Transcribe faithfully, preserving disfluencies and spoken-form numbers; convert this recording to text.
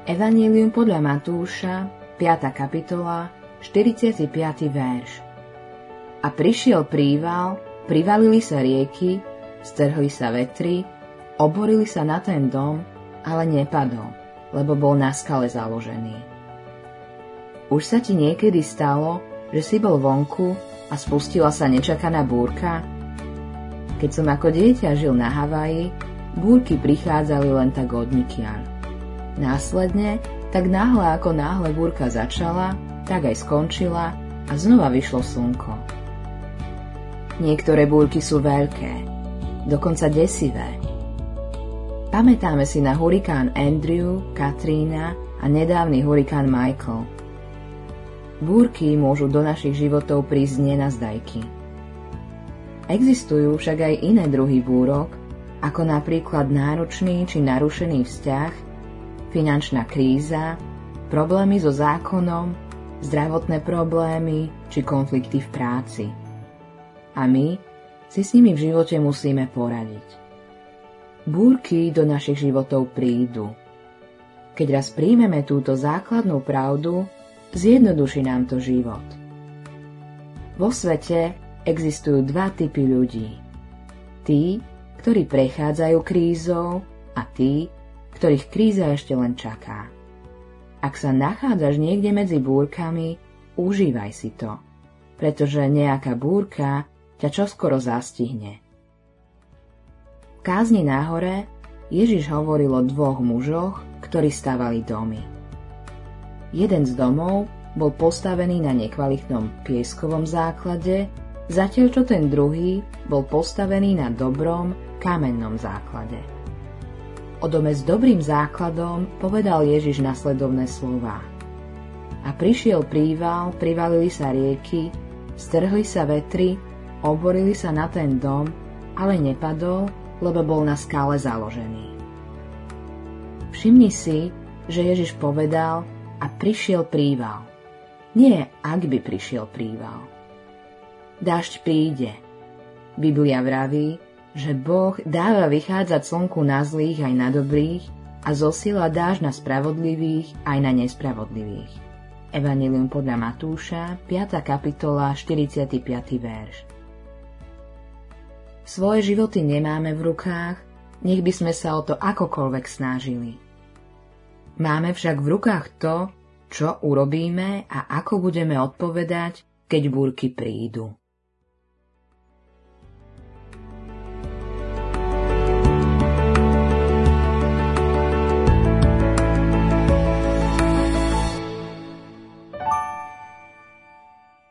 Evanjelium podľa Matúša, piata kapitola, štyridsiaty piaty verš. A prišiel príval, privalili sa rieky, strhli sa vetry, oborili sa na ten dom, ale nepadol, lebo bol na skale založený. Už sa ti niekedy stalo, že si bol vonku a spustila sa nečakaná búrka? Keď som ako dieťa žil na Havaji, búrky prichádzali len tak odnikiaľ. Následne, tak náhle ako náhle búrka začala, tak aj skončila a znova vyšlo slnko. Niektoré búrky sú veľké, dokonca desivé. Pamätáme si na hurikán Andrew, Katrina a nedávny hurikán Michael. Búrky môžu do našich životov prísť nenazdajky. Existujú však aj iné druhy búrok, ako napríklad náročný či narušený vzťah, finančná kríza, problémy so zákonom, zdravotné problémy či konflikty v práci. A my si s nimi v živote musíme poradiť. Búrky do našich životov prídu. Keď raz príjmeme túto základnú pravdu, zjednoduší nám to život. Vo svete existujú dva typy ľudí. Tí, ktorí prechádzajú krízou, a tí, ktorých kríza ešte len čaká. Ak sa nachádzaš niekde medzi búrkami, užívaj si to, pretože nejaká búrka ťa čoskoro zastihne. V kázni náhore Ježiš hovoril o dvoch mužoch, ktorí stavali domy. Jeden z domov bol postavený na nekvalitnom pieskovom základe, zatiaľ čo ten druhý bol postavený na dobrom kamennom základe. O dome s dobrým základom povedal Ježiš nasledovné slová. A prišiel príval, privalili sa rieky, strhli sa vetry, oborili sa na ten dom, ale nepadol, lebo bol na skále založený. Všimni si, že Ježiš povedal, a prišiel príval. Nie, ak by prišiel príval. Dážď príde. Biblia vraví, že Boh dáva vychádzať slnku na zlých aj na dobrých a zosiela dážď na spravodlivých aj na nespravodlivých. Evanjelium podľa Matúša, piata kapitola, štyridsiaty piaty verš. Svoje životy nemáme v rukách, nech by sme sa o to akokoľvek snažili. Máme však v rukách to, čo urobíme a ako budeme odpovedať, keď búrky prídu.